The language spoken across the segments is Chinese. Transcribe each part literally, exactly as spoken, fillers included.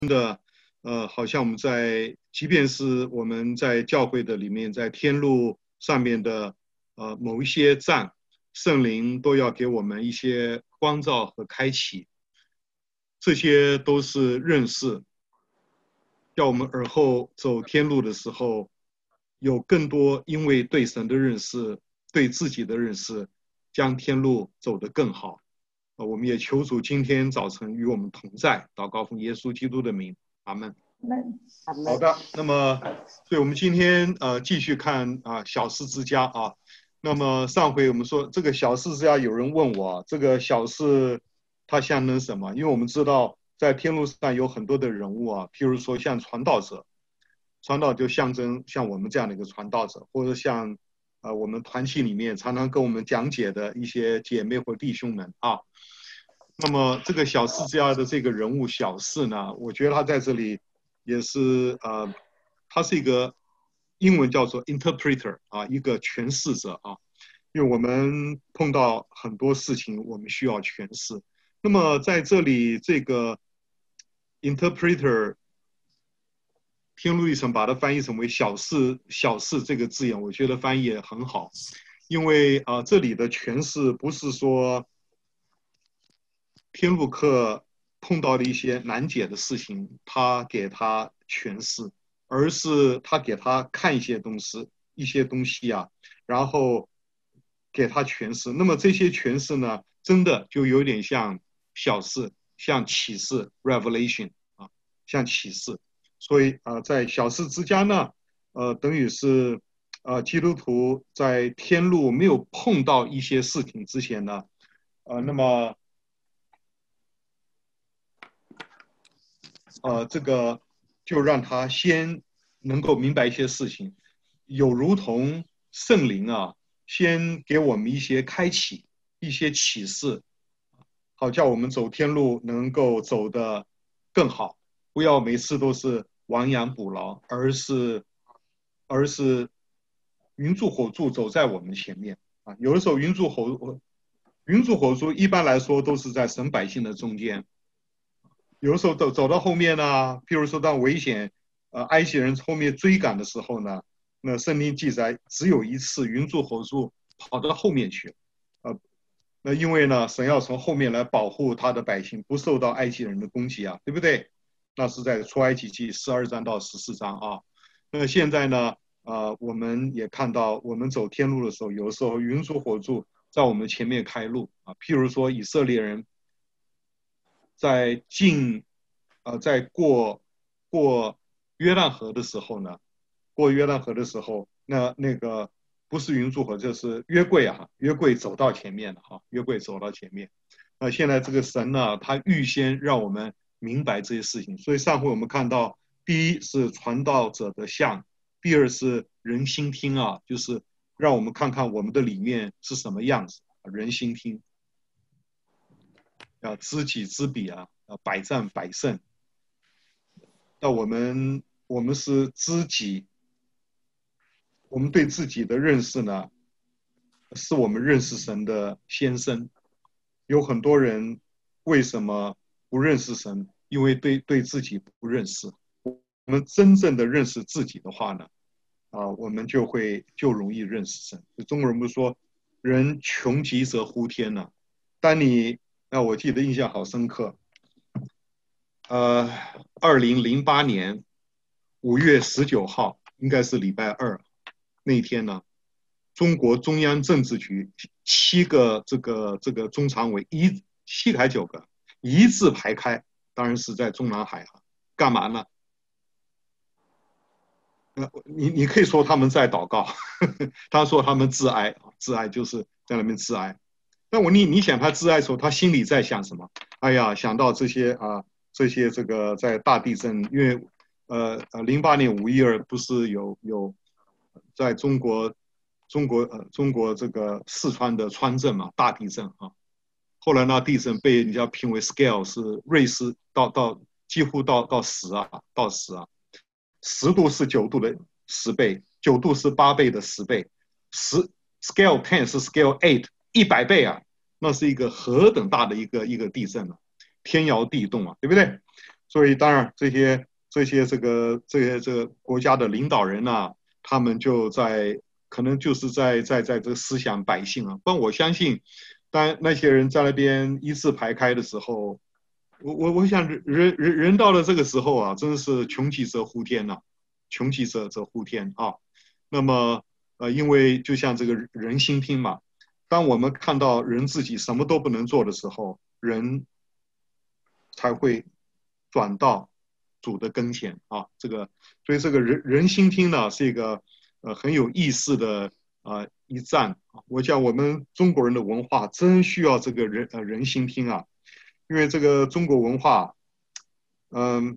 的，呃，好像我们在，即便是我们在教会的里面，在天路上面的呃某一些站，圣灵都要给我们一些光照和开启，这些都是认识，叫我们而后走天路的时候，有更多因为对神的认识，对自己的认识，将天路走得更好。呃我们也求主今天早晨与我们同在，祷告奉耶稣基督的名，阿门。好的，那么，所以我们今天呃继续看啊、呃、小事之家啊。那么上回我们说这个小事之家，有人问我、啊、这个小事它象征什么？因为我们知道在天路上有很多的人物啊，譬如说像传道者，传道就象征像我们这样的一个传道者，或者像呃我们团契里面常常跟我们讲解的一些姐妹或弟兄们啊。那么这个小事之家的这个人物小事呢，我觉得他在这里也是呃，他是一个英文叫做 interpreter 啊，一个诠释者啊。因为我们碰到很多事情，我们需要诠释。那么在这里，这个 interpreter 天路历程把它翻译成为小事小事这个字眼，我觉得翻译也很好。因为啊、呃，这里的诠释不是说天路客碰到的一些难解的事情，他给他诠释，而是他给他看一些东西，一些东西啊，然后给他诠释。那么这些诠释呢，真的就有点像小事，像启示 （revelation） 啊，像启示。所以啊、呃，在小事之家呢，呃，等于是呃，基督徒在天路没有碰到一些事情之前呢，呃，那么呃，这个就让他先能够明白一些事情，有如同圣灵啊，先给我们一些开启、一些启示，好叫我们走天路能够走得更好，不要每次都是亡羊补牢，而是而是云柱火柱走在我们前面啊。有的时候云柱火云柱火柱一般来说都是在神百姓的中间。有的时候走走到后面呢，譬如说当危险，呃，埃及人后面追赶的时候呢，那圣经记载只有一次云柱火柱跑到后面去，呃，那因为呢，神要从后面来保护他的百姓不受到埃及人的攻击啊，对不对？那是在出埃及记十二章到十四章啊。那现在呢，呃，我们也看到，我们走天路的时候，有的时候云柱火柱在我们前面开路啊，譬如说以色列人。在进，呃，在过过约旦河的时候呢，过约旦河的时候，那那个不是云柱火，就是约柜啊，约柜走到前面了哈，约柜走到前面。那现在这个神呢，他预先让我们明白这些事情，所以上回我们看到，第一是传道者的像，第二是人心听啊，就是让我们看看我们的里面是什么样子，人心听。要知己知彼啊，要百战百胜。那我们我们是知己，我们对自己的认识呢，是我们认识神的先声。有很多人为什么不认识神？因为对对自己不认识。我们真正的认识自己的话呢，啊，我们就会就容易认识神。中国人不是说"人穷极则呼天"呢？当你那我记得印象好深刻，呃，二零零八年五月十九号，应该是礼拜二那天呢，中国中央政治局七个这个这个中常委一七还九个一字排开，当然是在中南海啊，干嘛呢？你你可以说他们在祷告，呵呵他说他们自哀，自哀就是在那边自哀。那我你你想他自哀的时候，他心里在想什么？哎呀，想到这些啊，这些这个在大地震，因为呃呃零八年五一二不是有有在中国中国呃中国这个四川的川震嘛，大地震啊。后来那地震被人家评为 scale 是瑞士到到几乎到到十啊，到十啊。十度是九度的十倍，九度是八倍的十倍，十 scale ten 是 scale eight 一百倍啊，那是一个何等大的一个一个地震啊，天摇地动啊，对不对？ 所以当然这些这些这个这些这个国家的领导人啊，他们就在可能就是在在在这个思想百姓啊，但我相信，当那些人在那边一字排开的时候，我我我想人人人到了这个时候啊，真是穷极则呼天呐、啊，穷极则则呼天啊。那么呃，因为就像这个人心听嘛，当我们看到人自己什么都不能做的时候，人才会转到主的跟前啊。这个，所以这个人人心听呢，是一个呃很有意思的啊、呃、一战。我讲我们中国人的文化真需要这个人呃人心听啊，因为这个中国文化，嗯、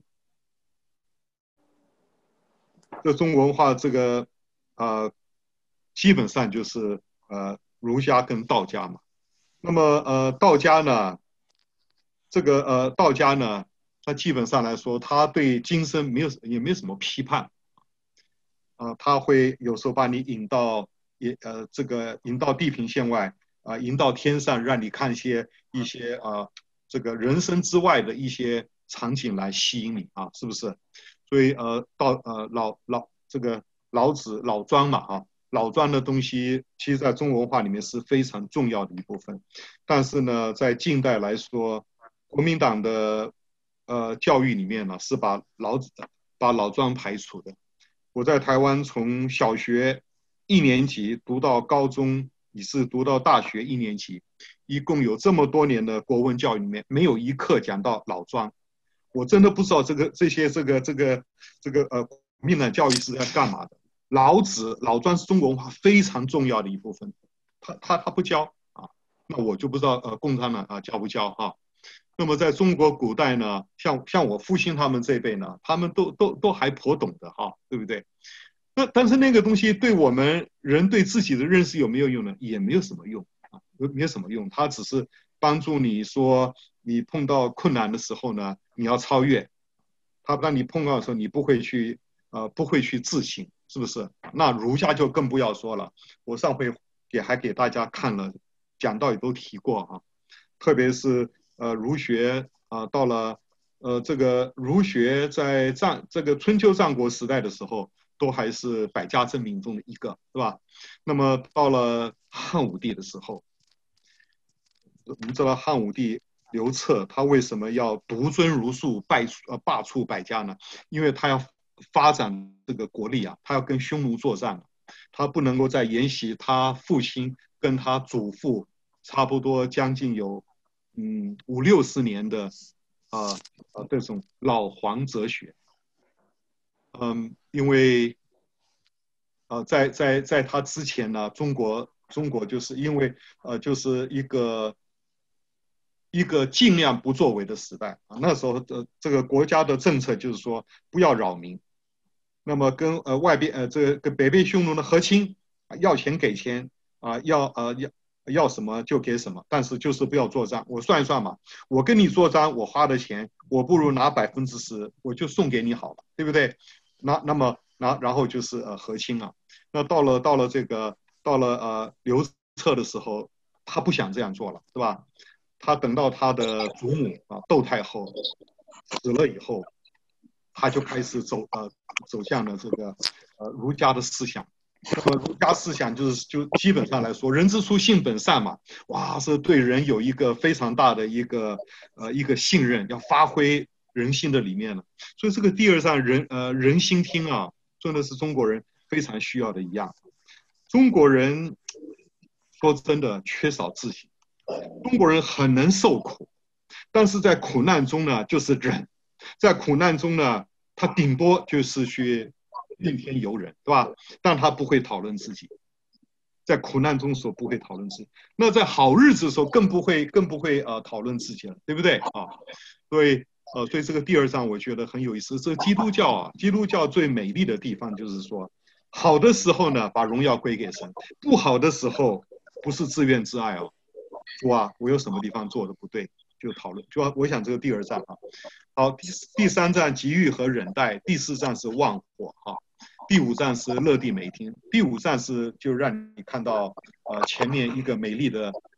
呃，这中国文化这个啊、呃，基本上就是呃儒家跟道家嘛。那么呃道家呢，这个呃道家呢，它基本上来说，他对今生没有也没有什么批判啊、呃，他会有时候把你引到也呃这个引到地平线外啊、呃，引到天上，让你看一些一些啊、呃、这个人生之外的一些场景来吸引你啊，是不是？所以呃到呃老老这个老子老庄嘛啊，老庄的东西，其实在中国文化里面是非常重要的一部分。但是呢，在近代来说，国民党的呃教育里面呢，是把老子把老庄排除的。我在台湾从小学一年级读到高中，也是读到大学一年级，一共有这么多年的国文教育里面，没有一课讲到老庄。我真的不知道这个这些这个这个这个呃国民党教育是在干嘛的。老子老庄是中国文化非常重要的一部分，他他他不教啊，那我就不知道呃共产党啊教不教啊。那么在中国古代呢，像像我父亲他们这一辈呢，他们都都都还颇懂的哈，对不对？那但是那个东西对我们人对自己的认识有没有用呢？也没有什么用啊，没有什么用，它只是帮助你说你碰到困难的时候呢，你要超越。他当你碰到的时候，你不会去呃不会去自省，是不是？那儒家就更不要说了。我上回也还给大家看了，讲到也都提过哈、啊，特别是呃儒学啊、呃，到了呃这个儒学在战这个春秋战国时代的时候，都还是百家争鸣中的一个，是吧？那么到了汉武帝的时候，我们知道汉武帝刘彻他为什么要独尊儒术，败呃罢黜百家呢？因为他要发展这个国力啊，他要跟匈奴作战，他不能够再沿袭他父亲跟他祖父差不多将近有嗯五六十年的啊啊、呃、这种老黄哲学。嗯，因为呃在在在他之前呢，中国中国就是因为呃就是一个一个尽量不作为的时代啊。那时候的这个国家的政策就是说不要扰民，那么跟呃外边呃这个跟北边匈奴的和亲，要钱给钱啊、呃，要呃要要什么就给什么，但是就是不要作战。我算一算嘛，我跟你作战，我花的钱，我不如拿百分之十，我就送给你好了，对不对？那那么然然后就是呃和亲了。那到了到了这个到了呃刘彻的时候，他不想这样做了，是吧？他等到他的祖母啊窦太后死了以后，他就开始走呃走向了这个呃儒家的思想。那么儒家思想就是就基本上来说，人之初性本善嘛，哇，是对人有一个非常大的一个呃一个信任，要发挥人心的里面了。所以这个第二上人呃人心听啊，真的是中国人非常需要的一样。中国人说真的缺少自信，中国人很能受苦，但是在苦难中呢，就是忍，在苦难中呢，他顶多就是去怨天尤人，对吧？但他不会讨论自己，在苦难中所不会讨论自己。那在好日子的时候，更不会更不会呃讨论自己了，对不对啊？所以呃，所以这个第二章我觉得很有意思。这个基督教啊，基督教最美丽的地方就是说，好的时候呢，把荣耀归给神；不好的时候，不是自怨自艾哦，主啊，我有什么地方做的不对，就讨论。就我想这个第二站啊，好，第第三站机遇和忍耐，第四站是忘火哈，第五站是乐地美听，第五站是就让你看到呃前面一个美丽的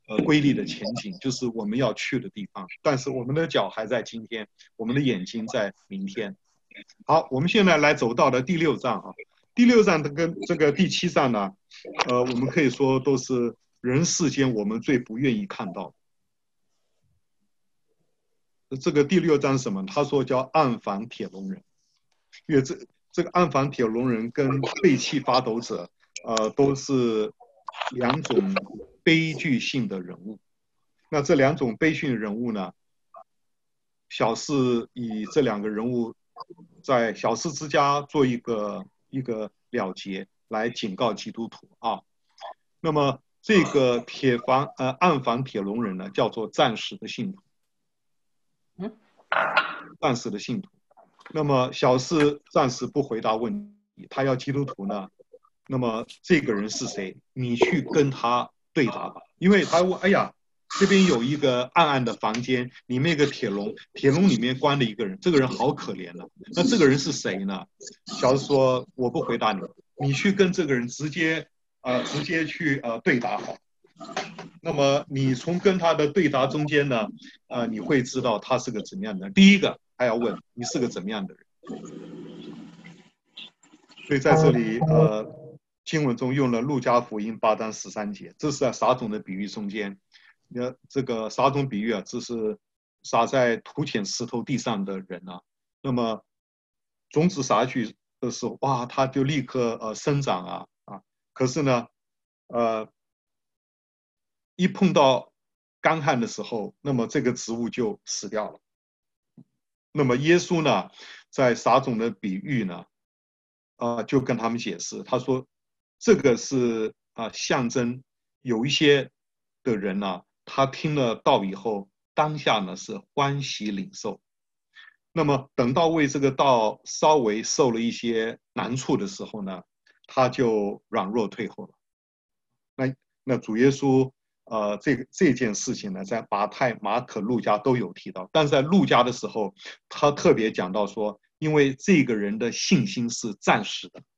呃瑰丽的前景，就是我们要去的地方。但是我们的脚还在今天，我们的眼睛在明天。好，我们现在来走到的第六章啊，第六章的跟这个第七章呢，呃，我们可以说都是人世间我们最不愿意看到的。这个第六章是什么？他说叫暗房铁笼人，因为这这个暗房铁笼人跟背弃发抖者，呃，都是两种悲剧性的人物。那这两种悲剧人物呢，小四以这两个人物在小四之家做一个一个了结，来警告基督徒啊。那么这个铁房呃暗房铁笼人呢，叫做暂时的信徒，暂时的信徒。那么小四暂时不回答问题，他要基督徒呢，那么这个人是谁？你去跟他对答吧，因为他问，哎呀，这边有一个暗暗的房间，里面有个铁笼，铁笼里面关了一个人，这个人好可怜了。那这个人是谁呢？小四说，我不回答你，你去跟这个人直接呃直接去呃对答好。那么你从跟他的对答中间呢，呃，你会知道他是个怎么样的人。第一个，他要问你是个怎么样的人。所以在这里，呃，经文中用了路加福音八章十三节，这是在撒种的比喻中间。那这个撒种比喻啊，这是撒在土浅石头地上的人啊。那么种子撒去的时候，哇，它就立刻呃生长啊啊。可是呢，呃，一碰到干旱的时候，那么这个植物就死掉了。那么耶稣呢，在撒种的比喻呢，啊、呃，就跟他们解释，他说，这个是啊、呃、象征有一些的人呢、啊，他听了道以后，当下呢是欢喜领受。那么等到为这个道稍微受了一些难处的时候呢，他就软弱退后了。那那主耶稣呃这个这件事情呢，在马太、马可、路加都有提到，但是在路加的时候，他特别讲到说，因为这个人的信心是暂时的。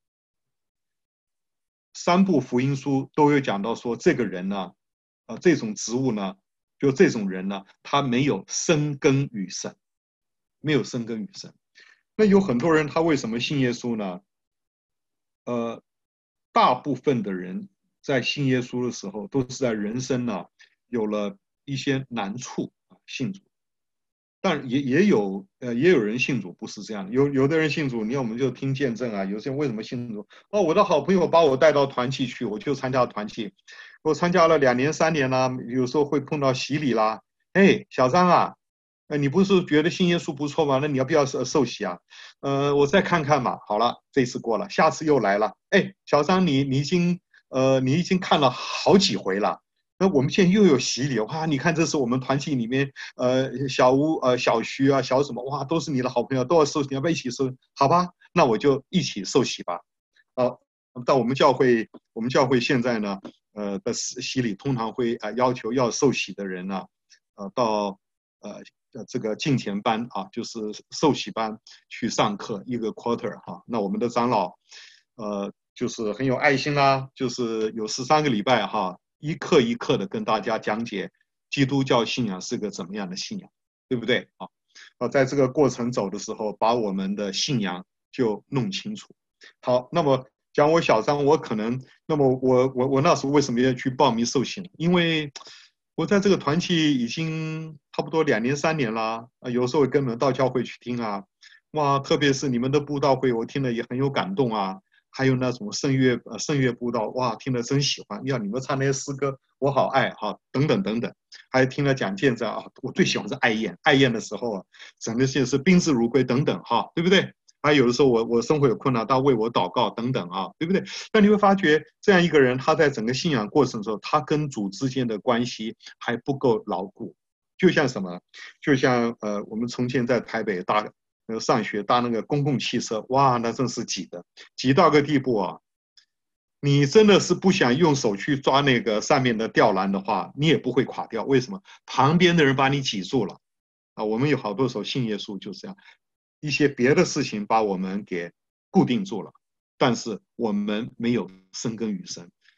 三部福音书都有讲到说，这个人呢，呃，这种植物呢，就这种人呢，他没有生根于神，没有生根于神。那有很多人他为什么信耶稣呢？呃，大部分的人在信耶稣的时候，都是在人生呢有了一些难处啊信主。但也也有呃也有人信主不是这样，有有的人信主，你看我们就听见证啊，有些人为什么信主？哦，我的好朋友把我带到团契去，我就参加团契，我参加了两年三年啦，有时候会碰到洗礼啦。哎，小张啊，呃，你不是觉得信耶稣不错吗？那你要不要受受洗啊？呃，我再看看嘛。好了，这次过了，下次又来了。哎，小张你你已经呃你已经看了好几回了。那我们现在又有洗礼，哇！你看，这是我们团体里面，呃，小吴、呃，小徐啊，小什么，哇，都是你的好朋友，都要受洗，要不要一起受？好吧，那我就一起受洗吧。啊，到我们教会，我们教会现在呢，呃的洗礼通常会啊、呃、要求要受洗的人呢，呃，到呃这个敬前班啊，就是受洗班去上课一个 quarter 哈、啊。那我们的长老，呃，就是很有爱心啦，就是有十三个礼拜哈。一课一课的跟大家讲解基督教信仰是个怎么样的信仰，对不对啊？啊，在这个过程走的时候，把我们的信仰就弄清楚。好，那么讲我小张，我可能，那么我我我那时候为什么要去报名受洗呢？因为我在这个团契已经差不多两年三年啦，啊，有时候跟你们到教会去听啊，哇，特别是你们的布道会，我听了也很有感动啊。还有那种圣乐呃圣乐布道，哇，听了真喜欢。要你们唱那些诗歌，我好爱哈、啊，等等等等。还听了讲见证啊，我最喜欢是爱宴，爱宴的时候啊，整个就是宾至如归等等哈、啊，对不对？还有的时候我我生活有困难，他为我祷告等等啊，对不对？那你会发觉这样一个人，他在整个信仰过程中，他跟主之间的关系还不够牢固。就像什么？就像呃，我们从前在台北大。呃，上学搭那个公共汽车，哇，那真是挤的，挤到个地步啊！你真的是不想用手去抓那个上面的吊篮的话，你也不会垮掉。为什么？旁边的人把你挤住了啊！我们有好多时候信耶稣就是这样，一些别的事情把我们给固定住了，但是我们没有生根于神。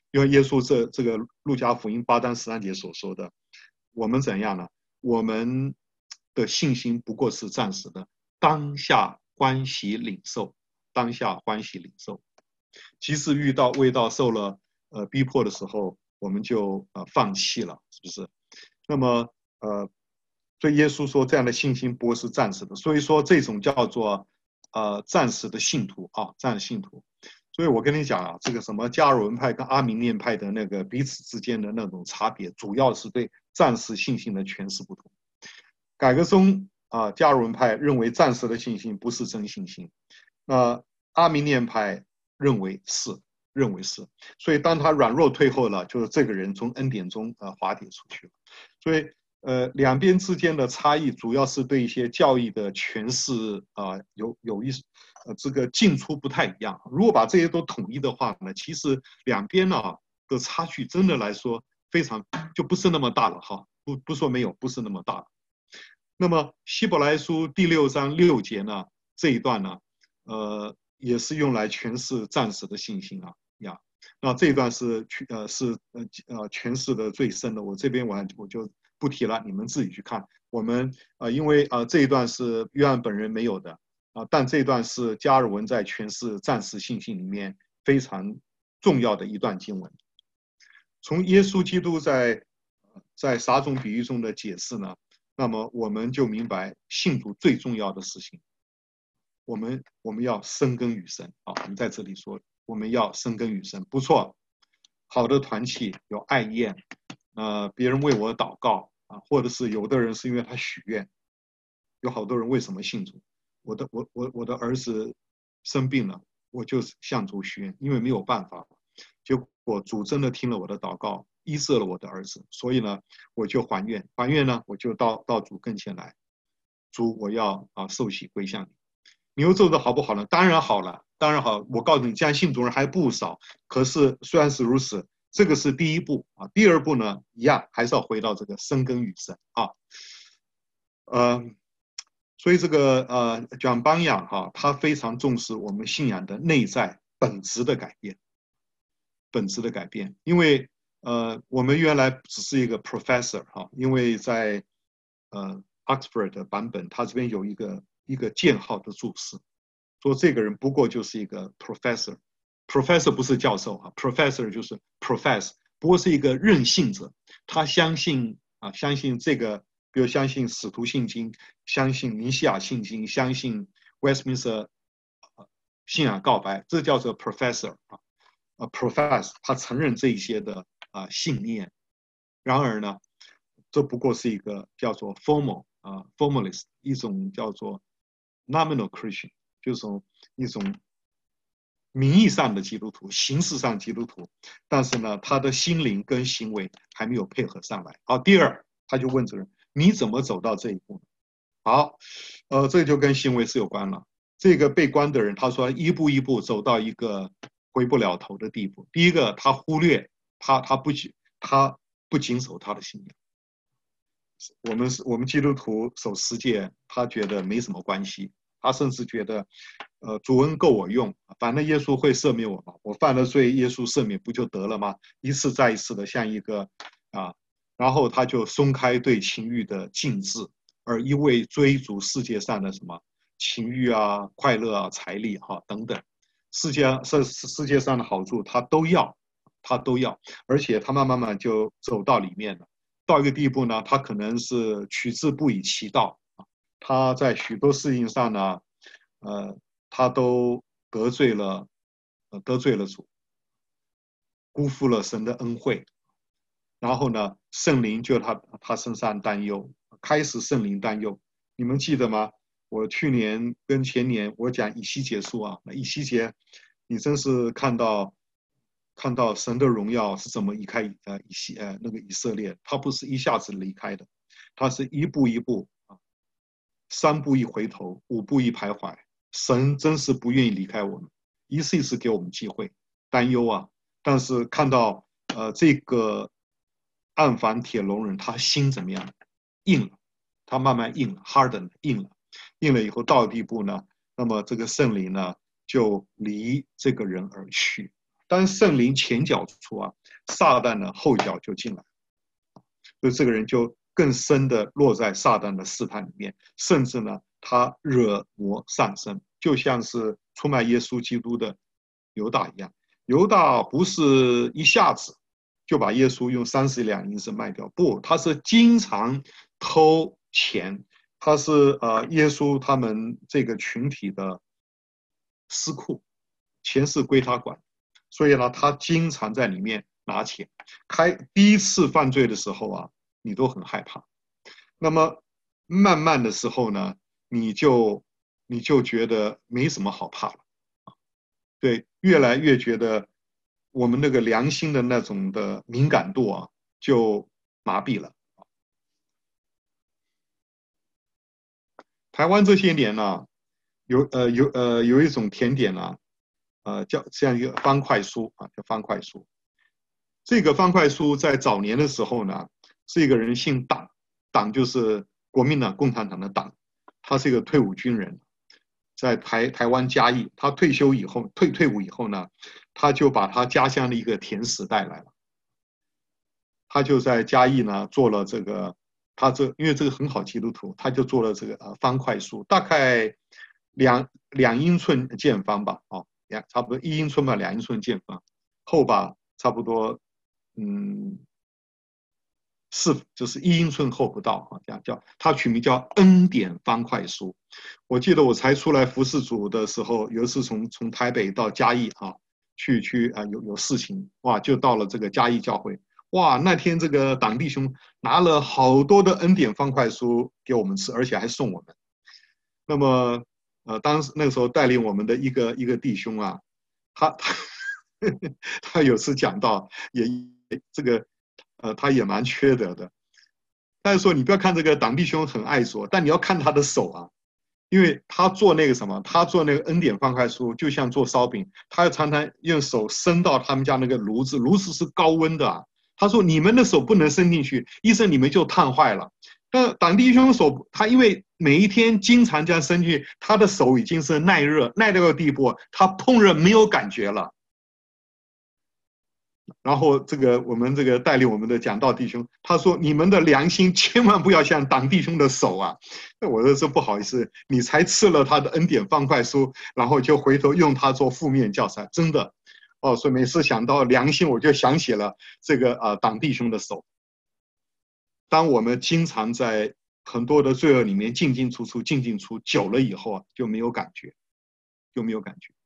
因为耶稣这这个路加福音八章十三节所说的，我们怎样呢？我们的信心不过是暂时的，当下欢喜领受，当下欢喜领受。即使遇到未到受了呃逼迫的时候，我们就呃放弃了，是不是？那么呃，所以耶稣说这样的信心不过是暂时的，所以说这种叫做呃暂时的信徒啊，暂时信徒。所以我跟你讲啊，这个什么加尔文派跟阿明念派的那个彼此之间的那种差别，主要是对暂时信心的诠释不同。改革中啊，加尔文派认为暂时的信心不是真信心，那阿明念派认为是，认为是。所以当他软弱退后了，就是这个人从恩典中呃滑跌出去了。所以呃两边之间的差异主要是对一些教义的诠释啊、呃、有有一呃这个进出不太一样。如果把这些都统一的话呢，其实两边呢、啊、的差距真的来说非常就不是那么大了哈，不不说没有，不是那么大了。那么希伯来书第六章六节呢这一段呢，呃也是用来诠释暂时的信心啊呀。那这一段是呃是呃呃诠释的最深的，我这边我我就不提了，你们自己去看。我们呃因为呃这一段是约翰本人没有的啊，但这一段是加尔文在诠释暂时信心里面非常重要的一段经文。从耶稣基督在在撒种比喻中的解释呢，那么我们就明白信徒最重要的事情，我们我们要生根于神啊！我们在这里说，我们要生根于神，不错。好的团契有爱宴，呃，别人为我祷告啊，或者是有的人是因为他许愿，有好多人为什么信主？我的我我我的儿子生病了，我就向主许愿，因为没有办法，结果主真的听了我的祷告，医治了我的儿子，所以呢，我就还愿，还愿呢，我就到到主跟前来，主，我要啊受洗归向你。你又做的好不好呢？当然好了，当然好。我告诉你，这样信主人还不少。可是虽然是如此，这个是第一步啊。第二步呢，一样还是要回到这个生根于神啊。呃，所以这个呃讲邦养哈，他非常重视我们信仰的内在本质的改变，本质的改变。因为呃我们原来只是一个 professor 哈，因为在呃 Oxford 的版本，它这边有一个一个箭号的注释，说这个人不过就是一个 professor，professor 不是教授啊 ，professor 就是 profess， 不过是一个任性者，他相信啊，相信这个，比如相信使徒信经，相信尼西亚信经，相信 Westminster 信仰告白，这叫做 professor 啊，呃 profess， 他承认这一些的啊信念，然而呢，这不过是一个叫做 formal 啊 formalist 一种叫做 nominal Christian， 就是一种名义上的基督徒，形式上基督徒，但是呢，他的心灵跟行为还没有配合上来。好，第二，他就问这人：你怎么走到这一步呢？好，呃，这就跟行为是有关了。这个被关的人，他说一步一步走到一个回不了头的地步。第一个，他忽略他他不他不谨守他的信仰。我们是我们基督徒守十诫，他觉得没什么关系，他甚至觉得，呃，主恩够我用，反正耶稣会赦免我嘛，我犯了罪，耶稣赦免不就得了吗？一次再一次的像一个啊，然后他就松开对情欲的禁制，而一味追逐世界上的什么情欲啊、快乐啊、财力哈、啊、等等，世界世世界上的好处他都要，他都要，而且他慢慢慢就走到里面了。到一个地步呢，他可能是取之不以其道，他在许多事情上呢，呃，他都得罪了，呃，得罪了主，辜负了神的恩惠。然后呢，圣灵就他他身上担忧，开始圣灵担忧。你们记得吗？我去年跟前年我讲以西结书啊，那以西结，你真是看到。看到神的荣耀是怎么离开呃以西呃那个以色列，他不是一下子离开的，他是一步一步啊，三步一回头，五步一徘徊。神真是不愿意离开我们，一次一次给我们机会，担忧啊。但是看到呃这个暗房铁笼人，他心怎么样？硬了，他慢慢硬了 ，harden 硬了，硬了以后到地步呢，那么这个圣灵呢就离这个人而去。 当圣灵前脚出啊，撒旦的后脚就进来，所以这个人就更深的落在撒旦的试探里面，甚至呢，他惹魔上身，就像是出卖耶稣基督的犹大一样。犹大不是一下子就把耶稣用三十两银子卖掉，不，他是经常偷钱，他是呃耶稣他们这个群体的私库，钱是归他管，所以呢，他经常在里面拿钱。开第一次犯罪的时候啊，你都很害怕，那么慢慢的时候呢，你就你就觉得没什么好怕了，对，越来越觉得我们那个良心的那种的敏感度啊，就麻痹了。台湾这些年呢、啊，有呃有呃有一种甜点呢、啊，呃叫这样一个方块酥啊，叫方块酥。这个方块酥在早年的时候呢，是一个人姓党，党就是国民党共产党的党，他是一个退伍军人，在台台湾嘉义，他退休以后退退伍以后呢，他就把他家乡的一个甜食带来了，他就在嘉义呢做了这个，他这因为这个很好基督徒，他就做了这个呃方块酥，大概两两英寸见方吧，哦，两差不多一英寸吧，两英寸见方，厚吧差不多。嗯，是就是一英寸厚不到啊，这样叫它取名叫恩典方块酥。我记得我才出来服侍主的时候，有一次从从台北到嘉义啊，去去啊有有事情哇，就到了这个嘉义教会哇，那天这个党弟兄拿了好多的恩典方块酥给我们吃，而且还送我们。那么呃，当时那个时候带领我们的一个一个弟兄啊，他他他有次讲到也这个。呃，他也蛮缺德的。但是说，你不要看这个党弟兄很爱做，但你要看他的手啊，因为他做那个什么，他做那个恩典方块酥，就像做烧饼，他要常常用手伸到他们家那个炉子，炉子是高温的啊。他说你们的手不能伸进去，医生你们就烫坏了。那党弟兄手，他因为每一天经常这样伸进去，他的手已经是耐热，耐到个地步，他碰热没有感觉了。然后这个我们这个带领我们的讲道弟兄，他说你们的良心千万不要像党弟兄的手啊！我说这不好意思，你才吃了他的恩典方块酥，然后就回头用它做负面教材，真的哦。所以每次想到良心，我就想起了这个啊、呃、党弟兄的手。当我们经常在很多的罪恶里面进进出出、进进出久了以后啊，就没有感觉，就没有感觉。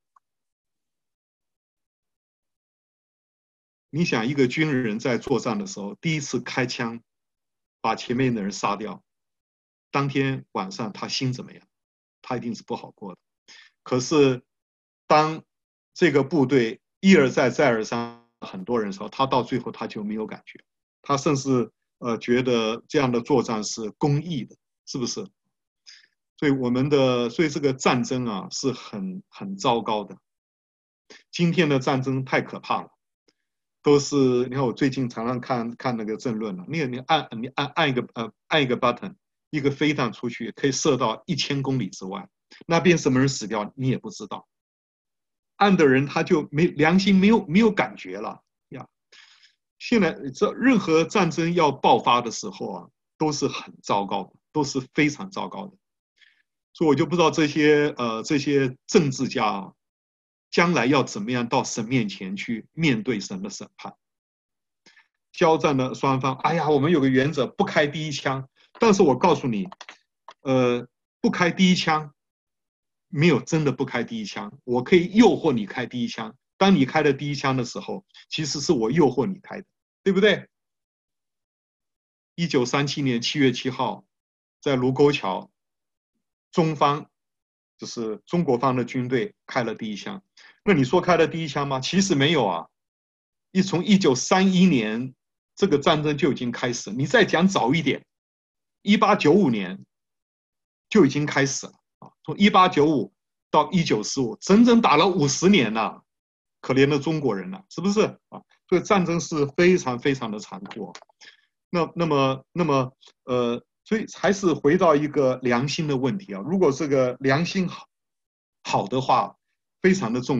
你想，一个军人在作战的时候，第一次开枪把前面的人杀掉，当天晚上他心怎么样？他一定是不好过的。可是，当这个部队一而再、再而三很多人的时候，他到最后他就没有感觉，他甚至呃觉得这样的作战是公益的，是不是？所以我们的，所以这个战争啊是很很糟糕的。今天的战争太可怕了。都是你看，我最近常常看看那个政论了。那个你按你按按一个呃按一个 button， 一个飞弹出去可以射到一千公里之外，那边什么人死掉你也不知道，按的人他就没良心，没有没有感觉了呀。现在这任何战争要爆发的时候啊，都是很糟糕的，都是非常糟糕的。所以我就不知道这些呃这些政治家啊。将来要怎么样到神面前去面对神的审判？交战的双方，哎呀，我们有个原则，不开第一枪。但是我告诉你，呃，不开第一枪，没有真的不开第一枪。我可以诱惑你开第一枪。当你开了第一枪的时候，其实是我诱惑你开的，对不对？一九三七年七月七号，在卢沟桥，中方。就是中国方的军队开了第一枪，那你说开了第一枪吗？其实没有啊，一从一九三一年这个战争就已经开始，你再讲早一点，一八九五年就已经开始了啊，从一八九五到一九四五，整整打了五十年了，可怜的中国人了，是不是啊？所以战争是非常非常的残酷。那那么那么呃。所以还是回到一个良心的问题啊。如果这个良心好好的话，非常的重要。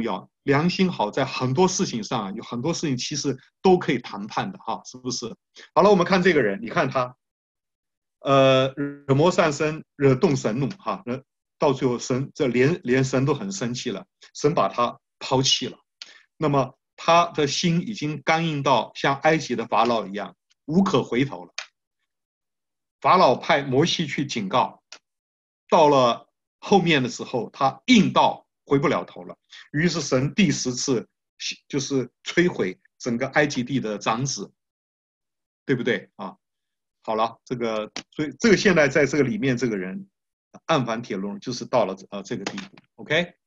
良心好，在很多事情上有很多事情其实都可以谈判的哈，是不是？好了，我们看这个人，你看他，呃，惹魔上身，惹动神怒哈，到最后神这连连神都很生气了，神把他抛弃了。那么他的心已经刚硬到像埃及的法老一样，无可回头了。法老派摩西去警告，到了后面的时候，他硬到回不了头了。于是神第十次就是摧毁整个埃及地的长子，对不对啊？好了，这个所以这个现在在这个里面，这个人暗反铁笼就是到了呃这个地步 ，OK。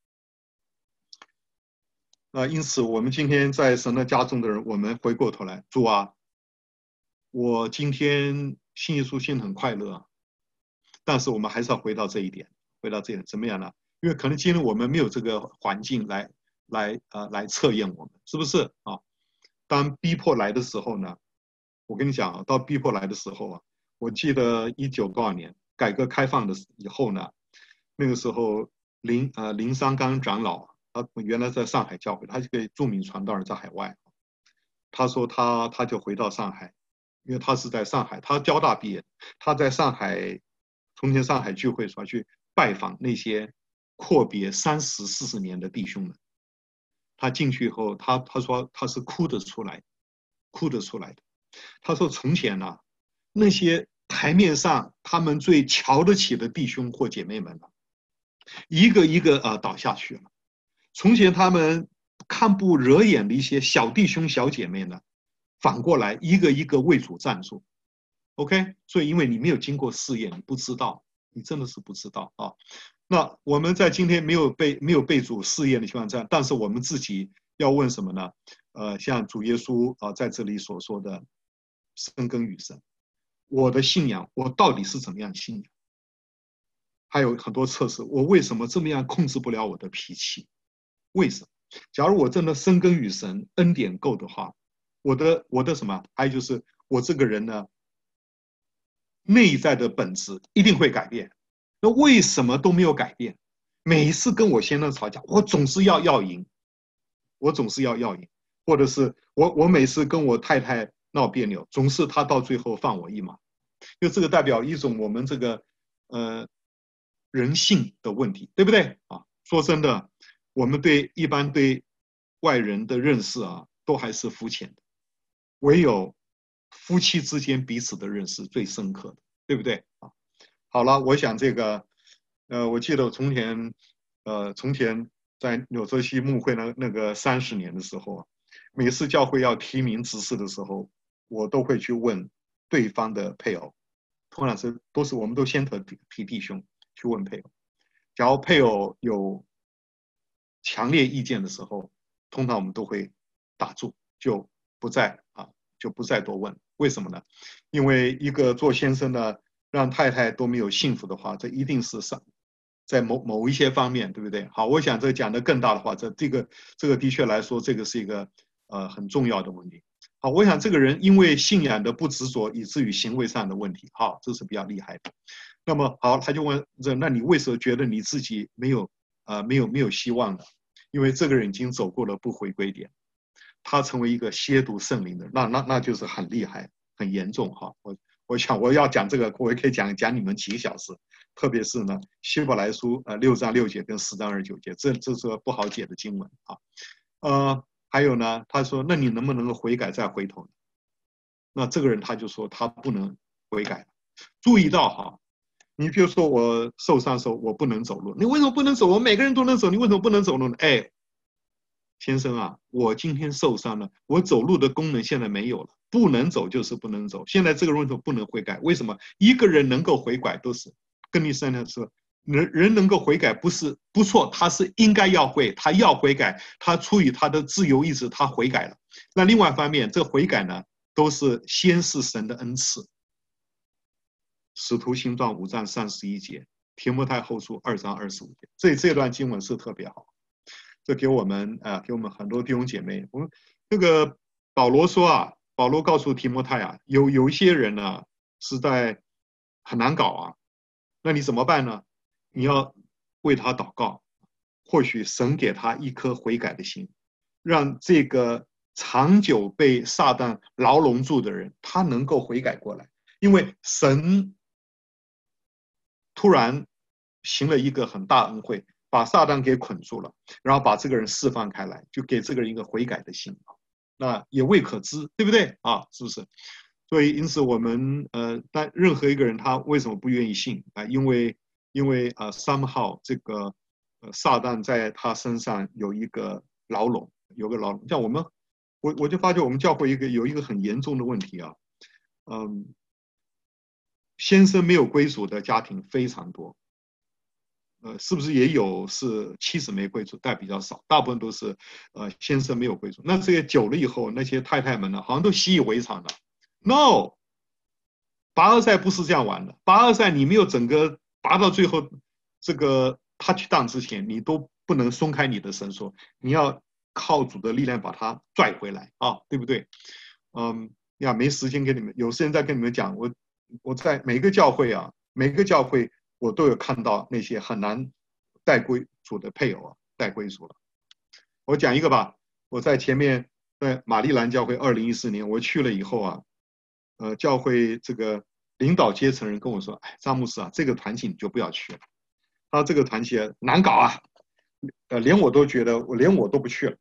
那因此，我们今天在神的家中的人，我们回过头来，主啊，我今天信耶稣信很快乐，但是我们还是要回到这一点，回到这一点怎么样呢？因为可能今天我们没有这个环境来来呃来测验我们，是不是啊？当逼迫来的时候呢，我跟你讲啊，到逼迫来的时候啊，我记得一九多少年改革开放的以后呢，那个时候林呃林三刚长老，他原来在上海教会，他是个著名传道人，在海外。他说他他就回到上海，因为他是在上海，他交大毕业，他在上海从前上海聚会所去拜访那些阔别三十四十年的弟兄们。他进去以后，他他说他是哭得出来，哭得出来的。他说从前呢、啊，那些台面上他们最瞧得起的弟兄或姐妹们呢、啊，一个一个啊、呃、倒下去了。从前他们看不惹眼的一些小弟兄小姐妹呢，反过来一个一个为主站住。OK， 所以因为你没有经过试验，你不知道，你真的是不知道啊。那我们在今天没有被没有被主试验的情况下，但是我们自己要问什么呢？呃，像主耶稣啊、呃、在这里所说的深耕与神，我的信仰我到底是怎么样信仰？还有很多测试，我为什么这么样控制不了我的脾气？为什么？假如我真的深耕与神，恩典够的话，我的我的什么？还有就是我这个人呢，内在的本质一定会改变。那为什么都没有改变？每一次跟我先生吵架，我总是要要赢，我总是要要赢，或者是我我每次跟我太太闹别扭，总是她到最后放我一马，因为这个代表一种我们这个呃人性的问题，对不对啊？说真的，我们对一般对外人的认识啊，都还是肤浅的，唯有夫妻之间彼此的认识最深刻的，对不对啊？好了，我想这个，呃，我记得从前，呃，从前在纽泽西牧会那那个三十年的时候啊，每次教会要提名执事的时候，我都会去问对方的配偶，通常是都是我们都先提提弟兄去问配偶，假如配偶有强烈意见的时候，通常我们都会打住，就不再啊，就不再多问。为什么呢？因为一个做先生的让太太都没有幸福的话，这一定是上在某某一些方面，对不对？好，我想这讲的更大的话，这这个这个的确来说，这个是一个呃很重要的问题。好，我想这个人因为信仰的不执着，以至于行为上的问题，好，这是比较厉害的。那么好，他就问这，那你为什么觉得你自己没有啊、呃、没有没有希望呢？因为这个人已经走过了不回归点，他成为一个亵渎圣灵的，那那那就是很厉害、很严重哈。我我想我要讲这个，我也可以讲讲你们几个小时，特别是呢，希伯来书呃六章六节跟四章二九节，这这是不好解的经文啊。呃，还有呢，他说，那你能不能够悔改再回头呢？那这个人他就说他不能悔改。注意到哈，你比如说我受伤的时候我不能走路，你为什么不能走？我每个人都能走，你为什么不能走路呢？哎，先生啊，我今天受伤了，我走路的功能现在没有了，不能走就是不能走。现在这个问题不能悔改，为什么？一个人能够悔改都是跟你商量说，人人能够悔改不是不错，他是应该要悔，他要悔改，他出于他的自由意志，他悔改了。那另外一方面，这悔改呢，都是先是神的恩赐。使徒行传五章三十一节，提摩太后书二章二十五节，这这段经文是特别好，这给我们啊、呃，给我们很多弟兄姐妹。我们这个保罗说啊，保罗告诉提摩太啊，有有一些人呢、啊、实在很难搞啊，那你怎么办呢？你要为他祷告， 或许神给他一颗悔改的心，让这个长久被撒旦牢笼住的人，他能够悔改过来。因为神突然行了一个很大恩惠，把撒旦给捆住了，然后把这个人释放开来，就给这个人一个悔改的心，那也未可知，对不对啊？是不是？所以因此我们呃，但任何一个人他为什么不愿意信啊？因为因为啊 somehow 这个呃撒旦在他身上有一个牢笼，有个牢笼。像我们，我我就发觉我们教会一个有一个很严重的问题啊，嗯，先生没有归属的家庭非常多。呃，是不是也有是妻子没归属，但比较少，大部分都是呃先生没有归属。那这个久了以后，那些太太们呢，好像都习以为常了。No， 拔二赛不是这样玩的。拔二赛你没有整个拔到最后这个 touch down 之前，你都不能松开你的绳索，你要靠主的力量把它拽回来啊，对不对？嗯，呀，没时间跟你们，有时间再跟你们讲。我我在每个教会啊，每个教会。我都有看到那些很难带归属的配偶啊，带归属了。我讲一个吧，我在前面在马里兰教会，二零一四年我去了以后啊，呃，教会这个领导阶层人跟我说：“哎，张牧师啊，这个团契你就不要去了，他这个团契难搞啊，呃，连我都觉得，我连我都不去了。”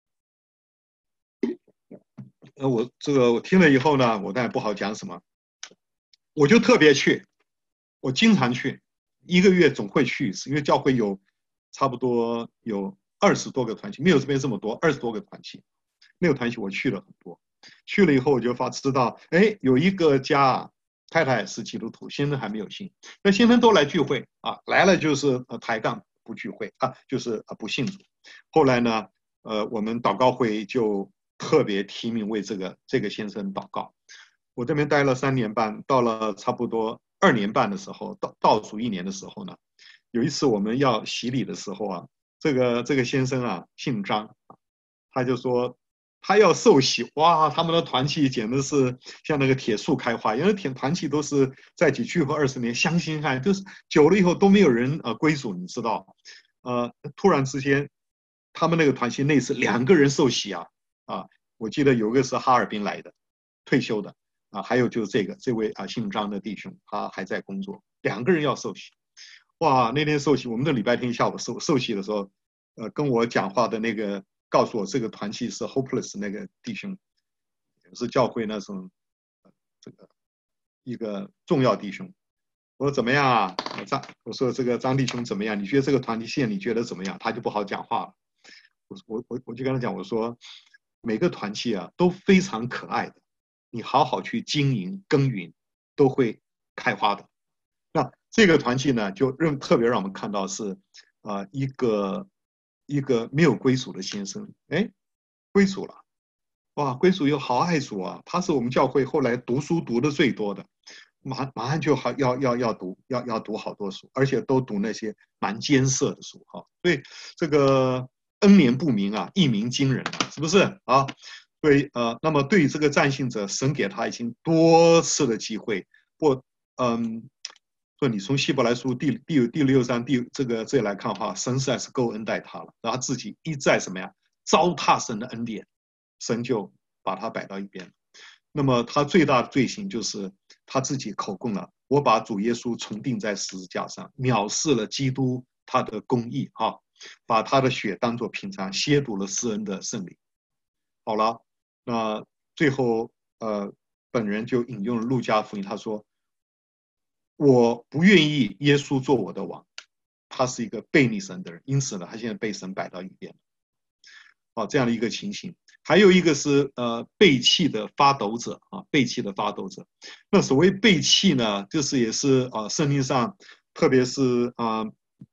呃，我这个我听了以后呢，我当然不好讲什么，我就特别去。我经常去，一个月总会去一次，因为教会有差不多有二十多个团契，没有这边这么多，二十多个团契，那个团契我去了很多。去了以后我就发知道，哎，有一个家太太是基督徒，先生还没有信，那先生都来聚会啊，来了就是呃抬杠不聚会啊，就是呃不信主。后来呢，呃，我们祷告会就特别提名为这个这个先生祷告。我这边待了三年半，到了差不多二年半的时候，倒倒数一年的时候呢，有一次我们要洗礼的时候啊，这个这个先生啊姓张，他就说他要受洗，哇，他们的团契简直是像那个铁树开花，因为铁团契都是在一起聚会二十年，相亲爱，就是久了以后都没有人呃归属，你知道，呃，突然之间他们那个团契那次两个人受洗啊啊，我记得有个是哈尔滨来的，退休的。啊，还有就是这个这位啊姓张的弟兄，他还在工作，两个人要受洗。哇，那天受洗，我们的礼拜天下午受受洗的时候，呃，跟我讲话的那个告诉我这个团契是 hopeless 那个弟兄，是教会那种这个一个重要弟兄。我说怎么样啊？张，我说这个张弟兄怎么样？你觉得这个团体线你觉得怎么样？他就不好讲话了。我我我我就跟他讲，我说每个团契啊都非常可爱的。你好好去经营耕耘，都会开花的。那这个团契呢，就让特别让我们看到是啊、呃、一个一个没有归属的先生，哎，归属了，哇，归属又好爱主啊！他是我们教会后来读书读的最多的，马马上就好要要要读要要读好多书，而且都读那些蛮艰涩的书哈。所以这个恩年不明啊，一鸣惊人啊，是不是啊？所以呃，那么对于这个战信者，神给他已经多次的机会，不，嗯，说你从希伯来书第第第六章第这个这来看的话，神实在是够恩待他了，然后自己一再什么呀，糟蹋神的恩典，神就把他摆到一边。那么他最大的罪行就是他自己口供了，我把主耶稣重钉在十字架上，藐视了基督他的公义啊，把他的血当作平常，亵渎了施恩的圣灵。好了。那最后，呃，本人就引用了路加福音，他说：“我不愿意耶稣做我的王，他是一个背逆神的人，因此呢，他现在被神摆到一边。”啊，这样的一个情形。还有一个是呃背弃的发抖者啊，背弃的发抖者。那所谓背弃呢，就是也是啊，圣经上，特别是啊。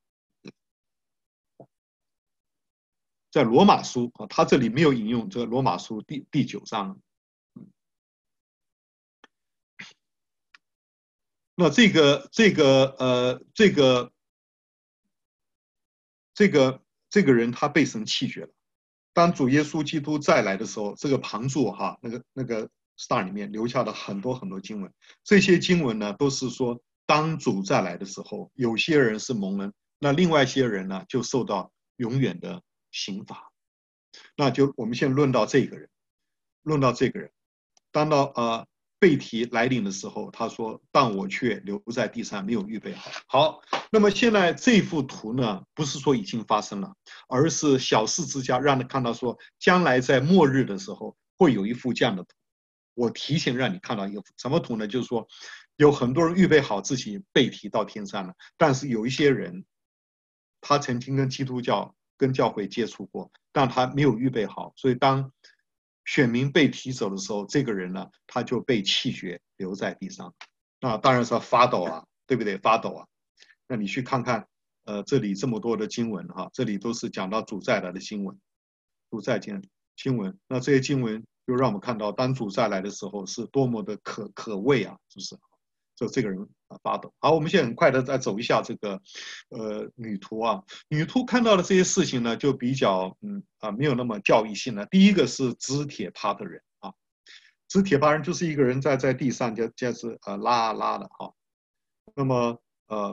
在罗马书啊，他这里没有引用这罗马书第第九章。那这个这个呃这个这个这个人他被神弃绝了。当主耶稣基督再来的时候，这个旁注哈那个那个 star 里面留下了很多很多经文。这些经文呢都是说，当主再来的时候，有些人是蒙恩，那另外一些人呢就受到永远的刑罚。那就我们先论到这个人，论到这个人，当到呃被提来临的时候，他说：“但我却留在地上，没有预备好。”好，那么现在这幅图呢，不是说已经发生了，而是小事之家让你看到说，将来在末日的时候会有一幅这样的图。我提前让你看到一个什么图呢？就是说，有很多人预备好自己被提到天上了，但是有一些人，他曾经跟基督教、跟教会接触过，但他没有预备好，所以当选民被提走的时候，这个人呢，他就被弃绝，留在地上。那当然是发抖啊，对不对？发抖啊。那你去看看，呃，这里这么多的经文哈，这里都是讲到主再来的经文，主再见经文。那这些经文就让我们看到，当主再来的时候是多么的可可畏啊，是不是？就这个人啊发抖。好，我们现在很快的再走一下这个呃女图啊，女图看到的这些事情呢，就比较嗯啊没有那么教育性了。第一个是支铁耙的人啊，支铁耙人就是一个人在在地上就就是呃拉拉的哈。那么呃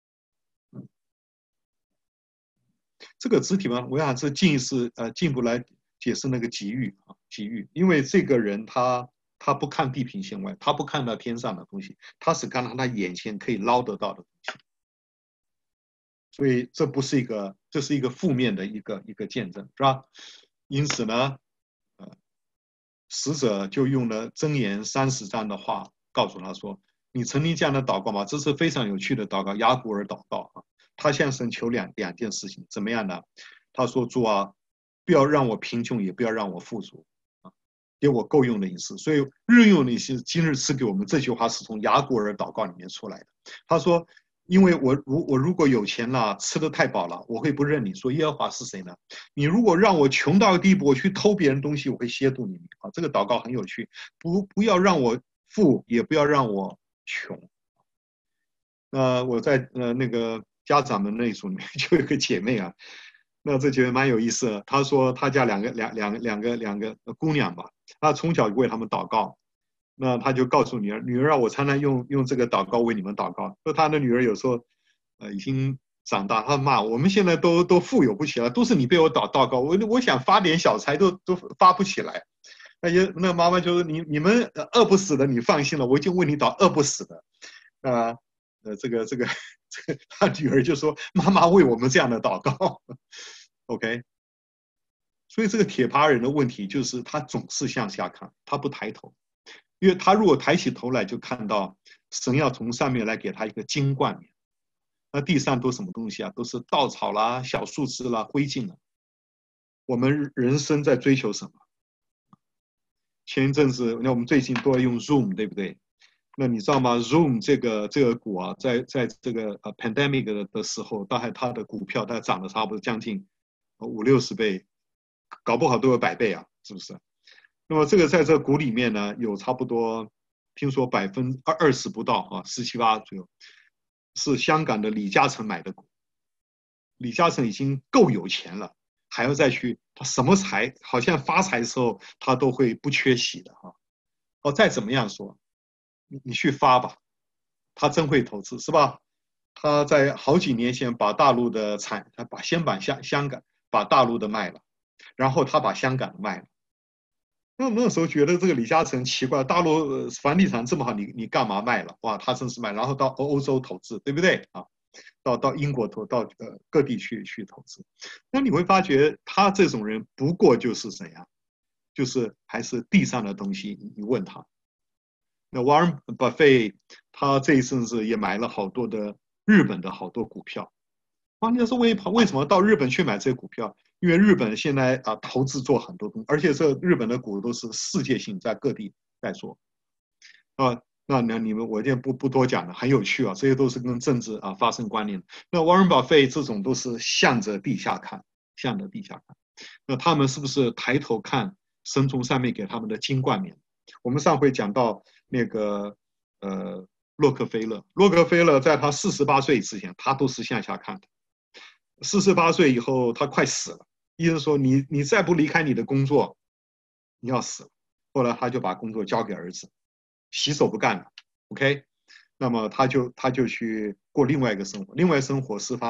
这个支铁耙，我想是进是呃进一步来解释那个机遇啊机遇，因为这个人他。他不看地平线外，他不看到天上的东西，他只看到他眼前可以捞得到的东西。所以这不是一个，这是一个负面的一个一个见证，是吧？因此呢，呃，使者就用了箴言三十章的话告诉他说：“你曾经这样的祷告吗？”这是非常有趣的祷告，雅古尔祷告啊。他向神求两两件事情，怎么样呢？他说：“主啊，不要让我贫穷，也不要让我富足。”给我够用的饮食，所以日用的饮食今日赐给我们。这句话是从雅古尔祷告里面出来的。他说：“因为我如我如果有钱了，吃得太饱了，我会不认你。说耶和华是谁呢？你如果让我穷到地步，我去偷别人东西，我会亵渎你们。”啊，这个祷告很有趣。不不要让我富，也不要让我穷。那我在呃那个家长们那一组里面就有个姐妹啊。那这觉得蛮有意思的。他说他家两个两两个两个两个姑娘吧，他从小就为他们祷告。那他就告诉女儿，女儿啊，我常常用用这个祷告为你们祷告。说他的女儿有时候，呃，已经长大，他骂我们现在都都富有不起来，都是你被我祷祷告，我我想发点小财都都发不起来。那也那妈妈就说你你们饿不死的，你放心了，我已经为你祷饿不死的。啊，呃，这个这个这个，他女儿就说妈妈为我们这样的祷告。OK， 所以这个铁耙人的问题就是他总是向下看，他不抬头，因为他如果抬起头来，就看到神要从上面来给他一个金冠冕。那地上都什么东西啊？都是稻草啦、小树枝啦、灰烬啊。我们人生在追求什么？前一阵子，那我们最近都要用 Zoom， 对不对？那你知道吗 ？Zoom 这个这个股啊，在在这个呃 pandemic 的时候，大概它的股票它涨了差不多将近五六十倍，搞不好都有百倍啊，是不是？那么这个在这股里面呢，有差不多听说百分二二十不到啊，十七八左右，是香港的李嘉诚买的股。李嘉诚已经够有钱了，还要再去，他什么财好像发财的时候他都会不缺席的哈。哦，再怎么样说，你你去发吧，他真会投资是吧？他在好几年前把大陆的产，他把先把香香港把大陆的卖了，然后他把香港的卖了。那那时候觉得这个李嘉诚奇怪，大陆房地产这么好，你你干嘛卖了？哇，他真是卖，然后到欧洲投资，对不对啊？到到英国投，到呃各地去去投资。那你会发觉他这种人不过就是怎样，就是还是地上的东西。你问他，那 Warren Buffett 他这一阵子也买了好多的日本的好多股票。关键是为为什么到日本去买这些股票？因为日本现在啊投资做很多东西，而且这日本的股都是世界性，在各地在做。啊，那那你们我就不不多讲了，很有趣啊，这些都是跟政治啊发生关联的。那 Warren Buffett 这种都是向着地下看，向着地下看。那他们是不是抬头看神从上面给他们的金冠冕？我们上回讲到那个呃洛克菲勒，洛克菲勒在他四十八岁之前，他都是向下看的。四十八岁以后，他快死了。医生说你你再不离开你的工作，你要死了。后来他就把工作交给儿子，洗手不干了。OK， 那么他就他就去过另外一个生活，另外生活是他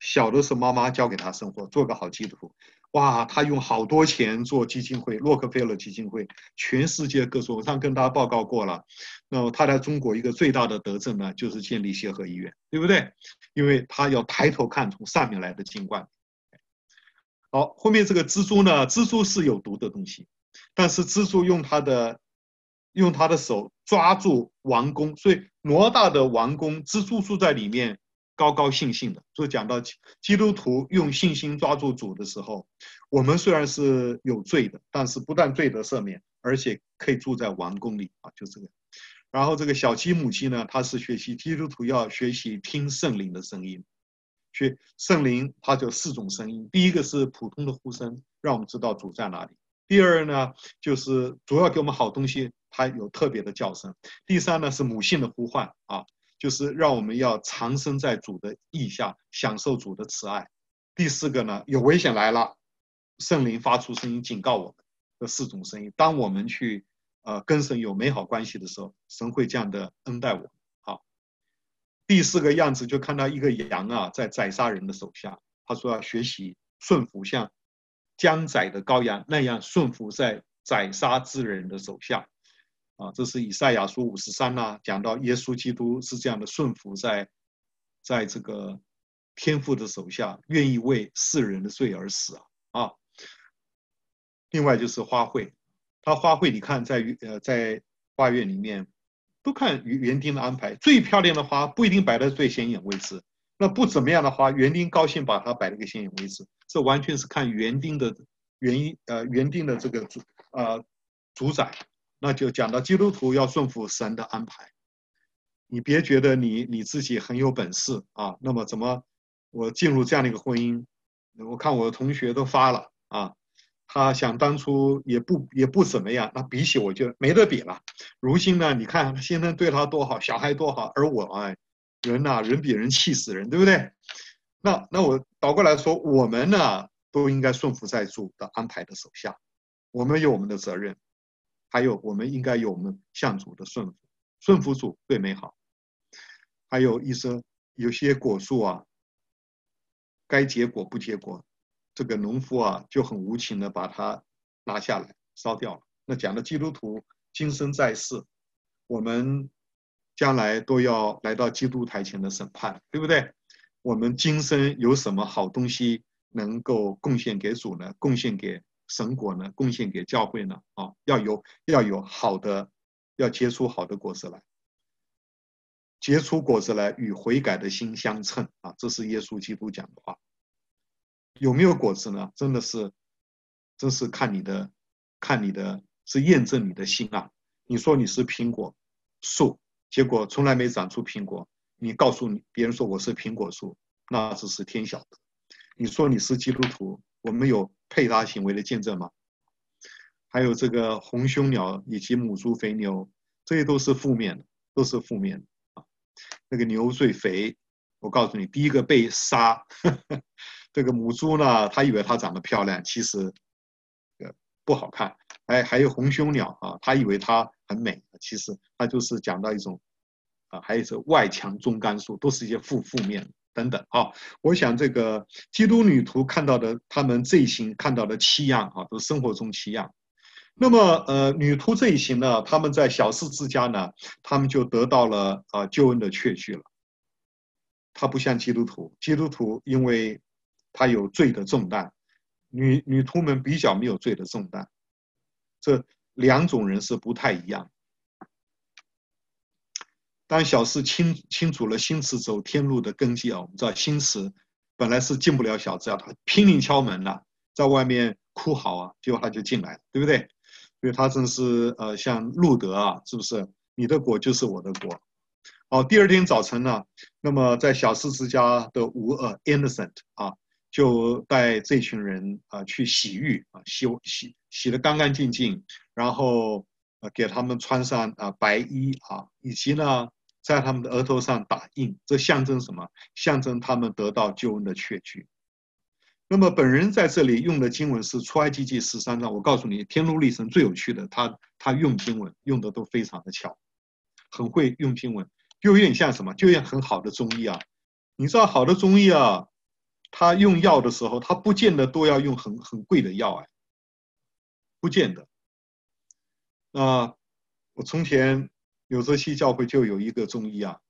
小的时候妈妈教给他生活，做个好基督徒。哇，他用好多钱做基金会，洛克菲勒基金会，全世界各处。我上跟大家报告过了，那么他在中国一个最大的德政呢，就是建立协和医院，对不对？因为他要抬头看从上面来的金冠。好，后面这个蜘蛛呢，蜘蛛是有毒的东西，但是蜘蛛用它的用它的手抓住王宫，所以罗大的王宫，蜘蛛住在里面，高高兴兴的。就讲到基督徒用信心抓住主的时候，我们虽然是有罪的，但是不但罪得赦免，而且可以住在王宫里啊，就这个。然后这个小鸡母鸡呢，它是学习基督徒要学习听圣灵的声音。学圣灵，它就四种声音。第一个是普通的呼声，让我们知道主在哪里；第二呢，就是主要给我们好东西，它有特别的叫声；第三呢是母性的呼唤啊，就是让我们要藏身在主的意下，享受主的慈爱；第四个呢，有危险来了，圣灵发出声音警告我们。这四种声音，当我们去呃跟神有美好关系的时候，神会这样的恩待我们。第四个样子就看到一个羊啊，在宰杀人的手下，他说要学习顺服，像将宰的羔羊那样顺服在宰杀之人的手下。啊，这是以赛亚书五十三呐，讲到耶稣基督是这样的顺服在，在这个天父的手下，愿意为世人的罪而死啊啊。另外就是花卉，它花卉你看在呃在花园里面。都看园丁的安排，最漂亮的花不一定摆在最显眼位置，那不怎么样的花，园丁高兴把它摆在一个显眼位置，这完全是看园丁的园呃园丁的这个主呃主宰。那就讲到基督徒要顺服神的安排，你别觉得你你自己很有本事啊，那么怎么我进入这样的一个婚姻，我看我的同学都发了啊。他想当初也不也不怎么样，那比起我就没得比了。如今呢，你看他先生对他多好，小孩多好，而我哎，人呐、啊，人比人气死人，对不对？那那我倒过来说，我们呢都应该顺服在主的安排的手下，我们有我们的责任，还有我们应该有我们向主的顺服，顺服主最美好。还有一些有些果树啊，该结果不结果。这个农夫啊，就很无情的把它拿下来烧掉了。那讲的基督徒今生在世，我们将来都要来到基督台前的审判，对不对？我们今生有什么好东西能够贡献给主呢？贡献给神国呢？贡献给教会呢？啊，要有要有好的，要结出好的果子来，结出果子来与悔改的心相称啊！这是耶稣基督讲的话。有没有果子呢？真的是，真是看你的，看你的是验证你的心啊！你说你是苹果树，结果从来没长出苹果，你告诉你别人说我是苹果树，那只是天晓得。你说你是基督徒，我们有配搭行为的见证吗？还有这个红胸鸟以及母猪肥牛，这些都是负面的，都是负面的啊。那个牛最肥，我告诉你，第一个被杀。呵呵这个母猪呢，它以为它长得漂亮，其实呃不好看。还还有红胸鸟啊，它以为它很美，其实它就是讲到一种啊，还有是外强中干术，都是一些负负面等等啊。我想这个基督女徒看到的，他们这一行看到的七样啊，都是生活中七样。那么呃，女徒这一行呢，他们在小事之家呢，他们就得到了啊救恩的确据了。他不像基督徒，基督徒因为他有罪的重担，女女徒们比较没有罪的重担，这两种人是不太一样。当小四清清楚了新池走天路的根基啊，我们知道新池本来是进不了小子啊，他拼命敲门了，在外面哭嚎啊，结果他就进来了，对不对？所以他真是呃像路德啊，是不是？你的国就是我的国。好，第二天早晨呢，那么在小四之家的无恶 innocent 啊，就带这群人啊去洗浴啊，洗洗洗得干干净净，然后呃给他们穿上啊白衣啊，以及呢在他们的额头上打印，这象征什么？象征他们得到救恩的确据。那么本人在这里用的经文是出埃及记十三章，我告诉你，天路历程最有趣的，他他用经文用的都非常的巧，很会用经文。就有点像什么？就像很好的中医啊！你知道好的中医啊， 他用药的时候，他不见得都要用很很贵的药哎，不见得。那我从前纽泽西教会就有一个中医啊，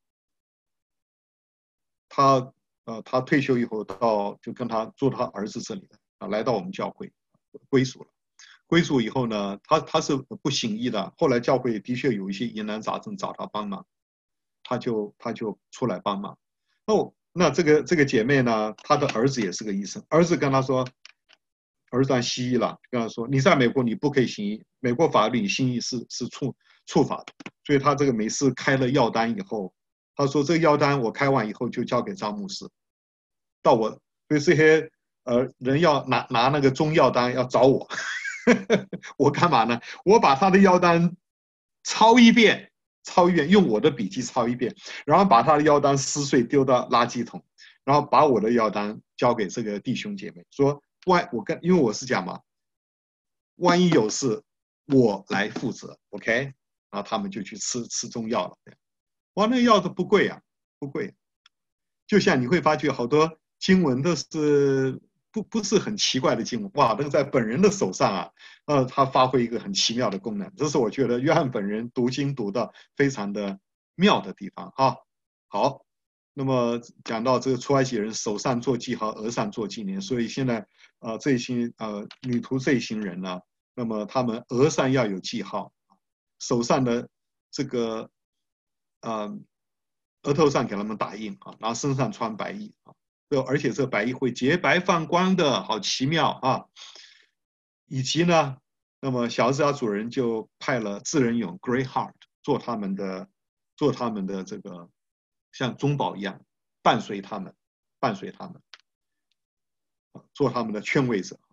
他呃他退休以后到就跟他住他儿子这里啊，来到我们教会归属了。归属以后呢，他他是不行医的，后来教会的确有一些疑难杂症找他帮忙，他就他就出来帮忙。哦，那这个这个姐妹呢，她的儿子也是个医生，儿子跟她说，儿子当西医了，跟她说，你在美国你不可以行医，美国法律行医是是处处罚的，所以他这个每次开了药单以后，他说这个药单我开完以后就交给张牧师，到我，所以这些呃人要拿拿那个中药单要找我，我干嘛呢？我把他的药单抄一遍。抄一遍，用我的笔记抄一遍，然后把他的药单撕碎丢到垃圾桶，然后把我的药单交给这个弟兄姐妹，说万我跟因为我是讲嘛，万一有事我来负责 ，OK， 然后他们就去吃吃中药了。哇，那个药都不贵啊，不贵。就像你会发觉好多经文都是不不是很奇怪的经文，哇，那个在本人的手上啊，呃，他发挥一个很奇妙的功能，这是我觉得约翰本人读经读的非常的妙的地方啊。好，那么讲到这个出埃及人手上做记号，额上做纪念，所以现在呃这一行呃旅途这一行人呢，那么他们额上要有记号，手上的这个呃额头上给他们打印啊，然后身上穿白衣啊。而且这白衣会洁白放光的，好奇妙啊！以及呢，那么小儿子家主人就派了智人勇 Greyheart 做他们的，做他们的这个像中保一样，伴随他们，伴随他们，做他们的劝慰者，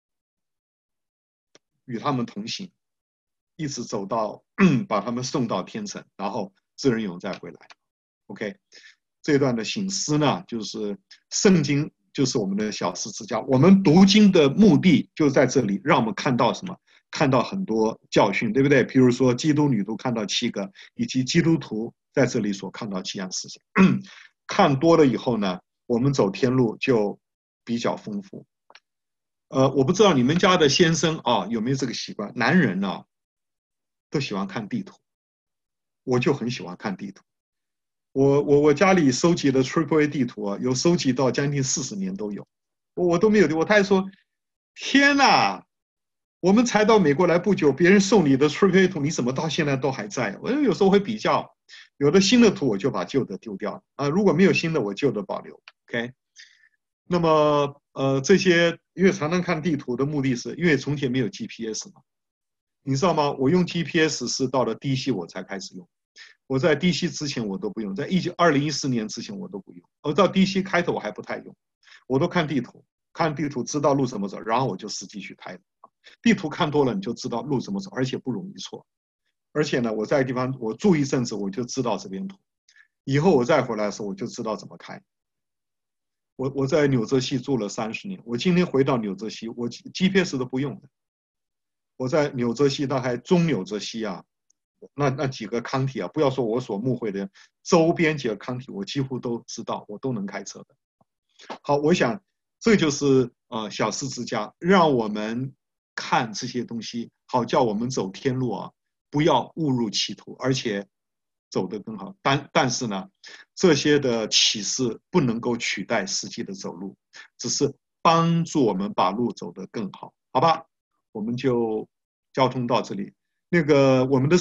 与他们同行，一直走到把他们送到天城，然后智人勇再回来。OK。这段的省思呢，就是圣经就是我们的小十字架。我们读经的目的就在这里，让我们看到什么？看到很多教训，对不对？比如说，基督女徒看到七个，以及基督徒在这里所看到七样事情。看多了以后呢，我们走天路就比较丰富。呃，我不知道你们家的先生啊有没有这个习惯？男人呢、啊、都喜欢看地图，我就很喜欢看地图。我我我家里收集的 Triple A 地图啊，有收集到将近四十年都有，我我都没有。我太太说：“天哪，我们才到美国来不久，别人送你的 Triple A 图，你怎么到现在都还在？”我有时候会比较，有的新的图我就把旧的丢掉啊，如果没有新的，我旧的保留。OK， 那么呃这些，因为常常看地图的目的是，因为从前没有 G P S 嘛，你知道吗？我用 G P S 是到了低溪我才开始用。我在低溪之前我都不用，在一九二零一四年之前我都不用，而到低溪开头我还不太用，我都看地图，看地图知道路怎么走，然后我就实际去开。地图看多了你就知道路怎么走，而且不容易错。而且呢，我在地方我住一阵子我就知道这边图，以后我再回来的时候我就知道怎么开。我我在纽泽西住了三十年，我今天回到纽泽西，我 G P S 都不用的。我在纽泽西，大概中纽泽西啊。那那几个康体啊，不要说我所慕会的周边几个康体，我几乎都知道，我都能开车的。好，我想这就是呃小十字架，让我们看这些东西，好叫我们走天路啊，不要误入歧途，而且走得更好。但但是呢，这些的启示不能够取代实际的走路，只是帮助我们把路走得更好，好吧？我们就交通到这里，那个我们的。